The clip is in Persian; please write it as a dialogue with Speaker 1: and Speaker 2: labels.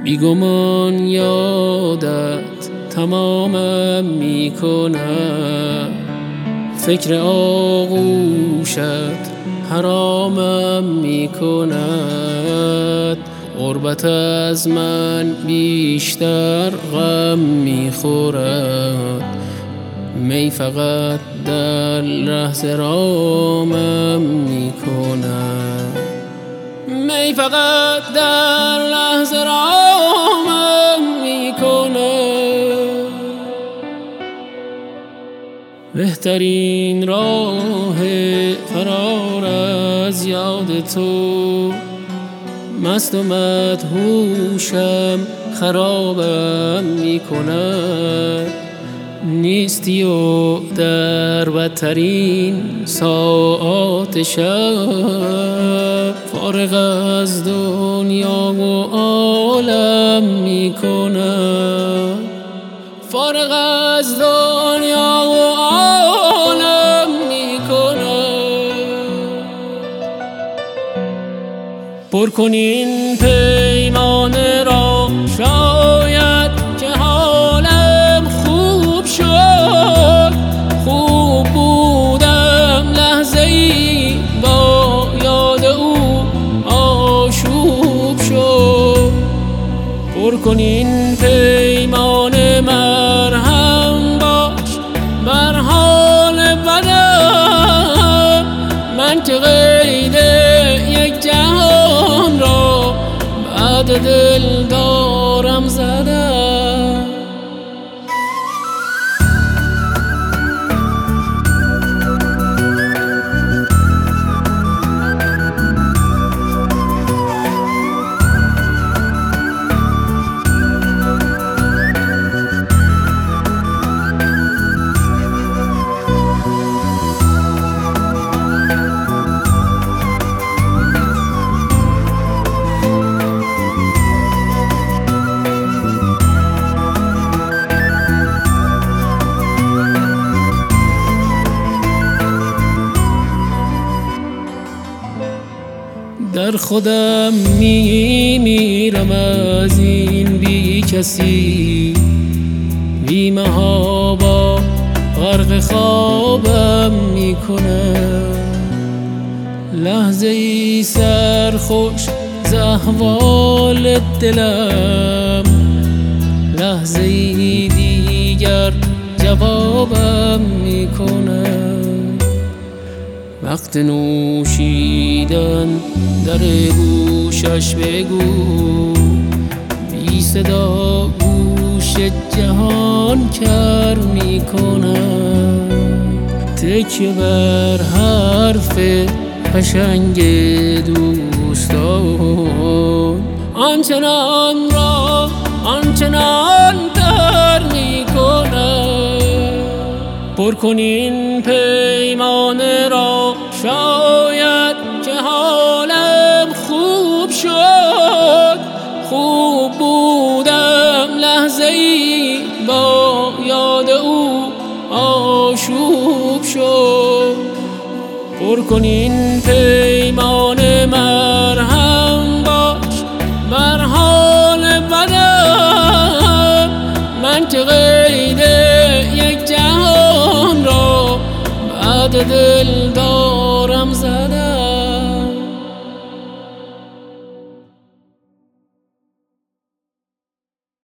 Speaker 1: بیگمان یادت تمامم میکند، فکر آغوشت حرامم میکند. غربت از من بیشتر غم میخورد، می فقط در لحظه رامم میکند، می فقط در لحظه رامم میکند. بهترین راه فرار از یاد تو، مست و مدهوشم خرابم میکند. نیستی و در بدترین ساعات شب، فارغ از دنیا و عالم میکند، فارغ از دنیا و عالم میکند. پر کن این پیمانه را، شاید که حالم خوب شد. خوب بودم لحظه ای با یاد او آشوب شد. پر کن این پیمانه، مرهم باش بر حال بدم. من که قید یک جهان را بعد دل دارم زدم. در خودم میمیرم از این بی کسی، بی محابا غرق خوابم میکنم. لحظه ای سرخوش ز احوال دلم، لحظه ای دیگر جوابم میکنم. وقت نوشیدن در گوشش بگو، بی صدا گوش جهان کر میکنم. تکیه بر حرف قشنگ دوستان، آنچنان را آنچنان تر میکنم. پر کن این پیمانه را، شاید که حالم خوب شد. خوب بودم لحظه ای با یاد او آشوب شد. پر کن این پیمانه، مرهم باش بر حال بدم. من که قید یک جهان را بعد